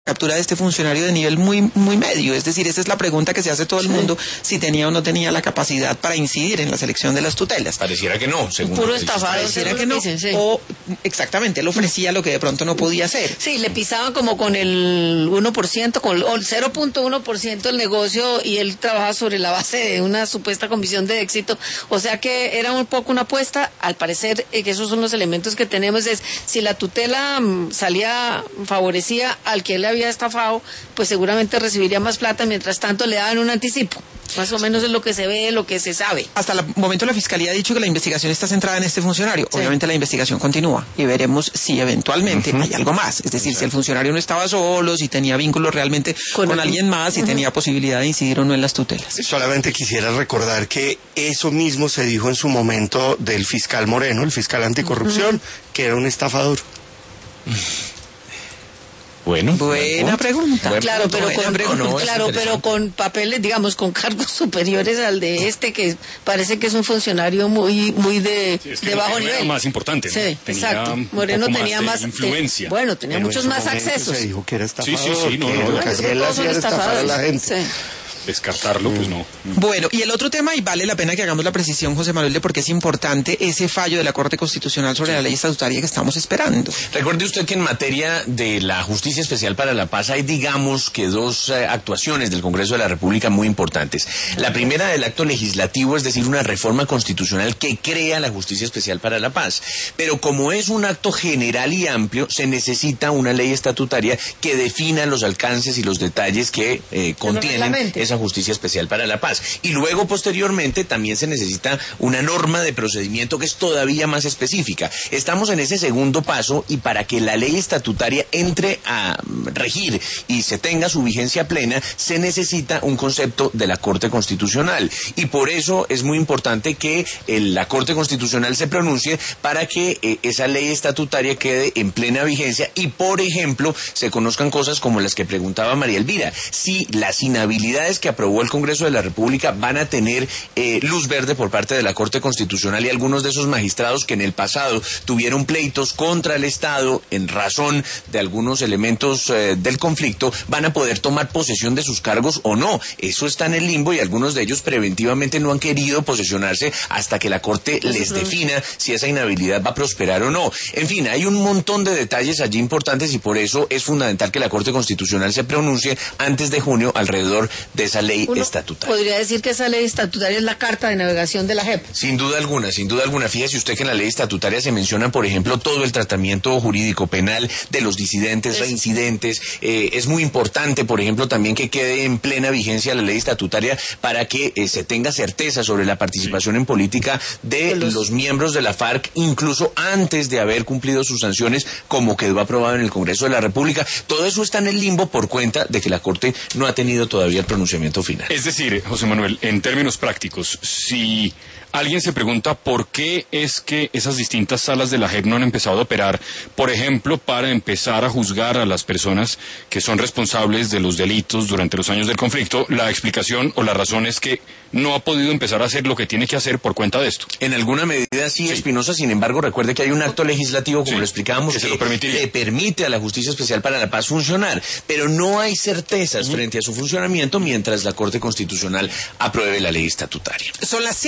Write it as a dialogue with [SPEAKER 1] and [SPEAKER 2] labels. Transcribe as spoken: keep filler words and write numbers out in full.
[SPEAKER 1] captura de este funcionario de nivel muy muy medio, es decir, esa es la pregunta que se hace todo el mundo, si tenía o no tenía la capacidad para incidir en la selección de las tutelas.
[SPEAKER 2] Pareciera que no, según
[SPEAKER 3] puro estafado,
[SPEAKER 1] pareciera que no,
[SPEAKER 3] dicen, sí.
[SPEAKER 1] o exactamente, él ofrecía lo que de pronto no podía hacer.
[SPEAKER 3] Sí, le pisaban como con el uno por ciento, con el cero punto uno por ciento el negocio, y él trabajaba sobre la base de una supuesta comisión de éxito, o sea que era un poco una apuesta. Al parecer, eh, que esos son los elementos que tenemos, es si la tutela mm, salía, favorecía al que él le había estafado, pues seguramente recibiría más plata, mientras tanto le daban un anticipo. Más o menos es lo que se ve, lo que se sabe.
[SPEAKER 1] Hasta el momento la Fiscalía ha dicho que la investigación está centrada en este funcionario.
[SPEAKER 3] Sí.
[SPEAKER 1] Obviamente la investigación continúa y veremos si eventualmente uh-huh. hay algo más. Es decir, Exacto. si el funcionario no estaba solo, si tenía vínculos realmente con, con alguien más, si uh-huh. tenía posibilidad de incidir o no en las tutelas.
[SPEAKER 4] Solamente quisiera recordar que eso mismo se dijo en su momento del fiscal Moreno, el fiscal anticorrupción, uh-huh. que era un estafador.
[SPEAKER 2] Bueno,
[SPEAKER 1] buena pregunta.
[SPEAKER 3] Buen claro, pero con,
[SPEAKER 1] pregunta.
[SPEAKER 3] No, claro, pero con papeles, digamos, con cargos superiores al de este, que parece que es un funcionario muy, muy de,
[SPEAKER 5] sí, es que
[SPEAKER 3] de bajo
[SPEAKER 5] Moreno
[SPEAKER 3] nivel.
[SPEAKER 5] Era más importante.
[SPEAKER 3] Sí,
[SPEAKER 5] ¿no? Tenía
[SPEAKER 3] exacto. Moreno tenía más,
[SPEAKER 5] influencia.
[SPEAKER 3] Te, bueno, tenía
[SPEAKER 4] pero
[SPEAKER 3] muchos más accesos.
[SPEAKER 4] Se dijo que era estafador.
[SPEAKER 5] Sí, sí, sí, no,
[SPEAKER 4] que
[SPEAKER 5] no,
[SPEAKER 4] lo que hacía él hacía era estafar a la gente.
[SPEAKER 3] Sí.
[SPEAKER 5] Descartarlo, pues no.
[SPEAKER 1] Bueno, y el otro tema, y vale la pena que hagamos la precisión, José Manuel, de porque es importante ese fallo de la Corte Constitucional sobre la ley estatutaria que estamos esperando.
[SPEAKER 2] Recuerde usted que en materia de la Justicia Especial para la Paz hay, digamos, que dos eh, actuaciones del Congreso de la República muy importantes. La primera del acto legislativo, es decir, una reforma constitucional que crea la Justicia Especial para la Paz. Pero como es un acto general y amplio, se necesita una ley estatutaria que defina los alcances y los detalles que eh, contienen esa Justicia Especial para la Paz. Y luego, posteriormente, también se necesita una norma de procedimiento que es todavía más específica. Estamos en ese segundo paso, y para que la ley estatutaria entre a regir y se tenga su vigencia plena, se necesita un concepto de la Corte Constitucional. Y por eso es muy importante que el, la Corte Constitucional se pronuncie para que eh, esa ley estatutaria quede en plena vigencia y, por ejemplo, se conozcan cosas como las que preguntaba María Elvira. Si las inhabilidades que aprobó el Congreso de la República van a tener eh, luz verde por parte de la Corte Constitucional, y algunos de esos magistrados que en el pasado tuvieron pleitos contra el Estado en razón de algunos elementos eh, del conflicto van a poder tomar posesión de sus cargos o no. Eso está en el limbo, y algunos de ellos preventivamente no han querido posesionarse hasta que la Corte les defina si esa inhabilidad va a prosperar o no. En fin, hay un montón de detalles allí importantes, y por eso es fundamental que la Corte Constitucional se pronuncie antes de junio alrededor de esa ley
[SPEAKER 3] Uno
[SPEAKER 2] estatutaria.
[SPEAKER 3] Podría decir que esa ley estatutaria es la carta de navegación de la J E P.
[SPEAKER 2] Sin duda alguna, sin duda alguna. Fíjese usted que en la ley estatutaria se menciona, por ejemplo, todo el tratamiento jurídico penal de los disidentes, es... reincidentes. Eh, es muy importante, por ejemplo, también que quede en plena vigencia la ley estatutaria para que eh, se tenga certeza sobre la participación en política de los... los miembros de la FARC, incluso antes de haber cumplido sus sanciones, como quedó aprobado en el Congreso de la República. Todo eso está en el limbo por cuenta de que la Corte no ha tenido todavía el pronunciamiento final.
[SPEAKER 5] Es decir, José Manuel, en términos prácticos, si alguien se pregunta por qué es que esas distintas salas de la J E P no han empezado a operar, por ejemplo, para empezar a juzgar a las personas que son responsables de los delitos durante los años del conflicto, la explicación o la razón es que no ha podido empezar a hacer lo que tiene que hacer por cuenta de esto.
[SPEAKER 2] En alguna medida sí, sí. Espinosa, sin embargo, recuerde que hay un acto legislativo, como sí, lo explicábamos, que, que le permite a la Justicia Especial para la Paz funcionar, pero no hay certezas uh-huh. frente a su funcionamiento mientras la Corte Constitucional apruebe la ley estatutaria.
[SPEAKER 1] Son las